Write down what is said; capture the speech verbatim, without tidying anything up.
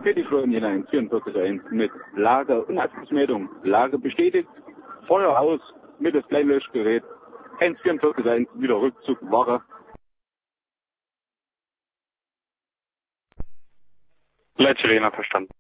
Petty Florian eins vierundvierzig eins mit Lage und Abschlussmeldung. Lage bestätigt, Feuer aus, mit das Kleinlöschgerät eins vierundvierzig eins, wieder Rückzug, Ware. Leitsilena verstanden.